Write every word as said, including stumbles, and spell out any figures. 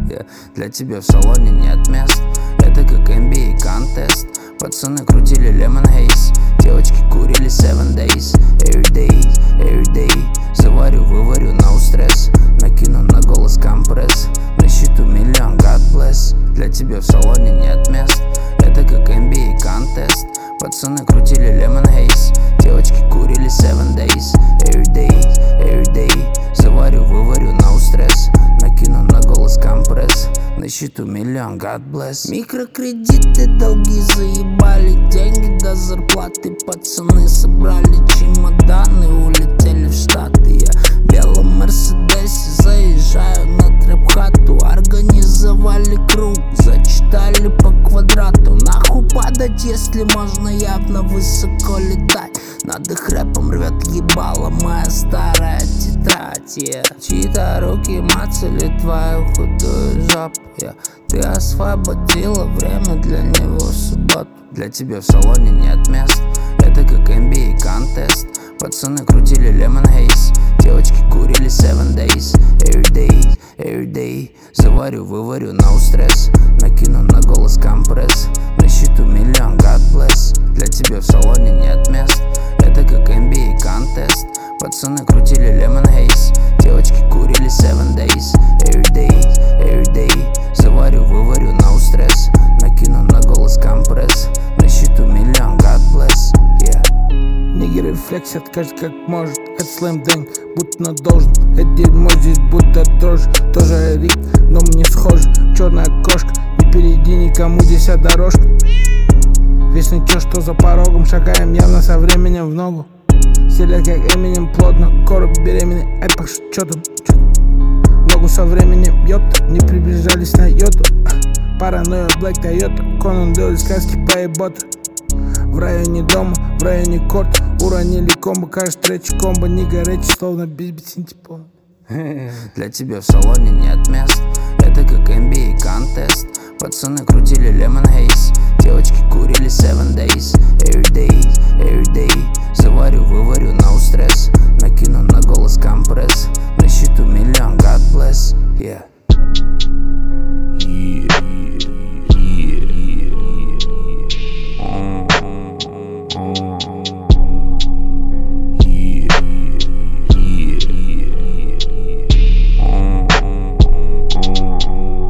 yeah. Для тебя в салоне нет мест, это как эн би эй контест. Пацаны крутили Lemon Haze, девочки курили seven days. Every day, every day. Заварю, выварю, no stress. Накину на голос компресс, на счету миллион, God bless. Для тебя в салоне нет мест, это как эн би эй контест. Пацаны крутили Lemon Haze, девочки курили seven days. Every day, every day. Заварю, выварю, no stress. Накину на голос компресс, на счету миллион, God bless. Микрокредиты, долги заебали, деньги до зарплаты. Пацаны собрали чемоданы, улетели в Штаты. Я в белом Мерседесе заезжаю на трэп-хату. Организовали круг, зачитали по квадрату. Нахуй падать, если можно явно высоко летать. Над их рэпом рвет ебало моя старая тетрадь, yeah. Чьи-то руки мацали твою худую жопу, yeah. Ты освободила время для него в субботу. Для тебя в салоне нет мест, это как эн би эй контест. Пацаны крутили Lemon Haze, девочки курили seven days. Every day, every day. Заварю, выварю, no stress. Накину на голос компресс, на счету миллион, God bless. Для тебя в салоне нет мест, это как эн би эй контест. Пацаны крутили Lemon Haze, девочки курили seven days. Every day, every day. Заварю, выварю, no stress. Накину на голос компресс, на счету миллион, God bless, yeah. Нигеры флексят, каждый как может. Это слэм дэнг, будто на должен. Это дерьмо здесь будто дрожь. Тоже рик, но мне схожи. Черная кошка, не перейди никому, здесь дорожка. Вечно чё, что за порогом. Шагаем явно со временем в ногу. Стреляй как Эминем плотно. Короб беременный, ай паш, чё там, чё там. Ногу со временем, ёпта. Не приближались на йоту. Паранойя, Black Toyota. Конан Дойль, сказки по еботу. В районе дома, в районе корт. Уронили комбо, кажется, третий комбо. Не горячий, словно без синтепон. Для тебя в салоне нет мест, это как эн би эй контест. Пацаны крутили Lemon Haze, девочки курили seven days. Every day, every day.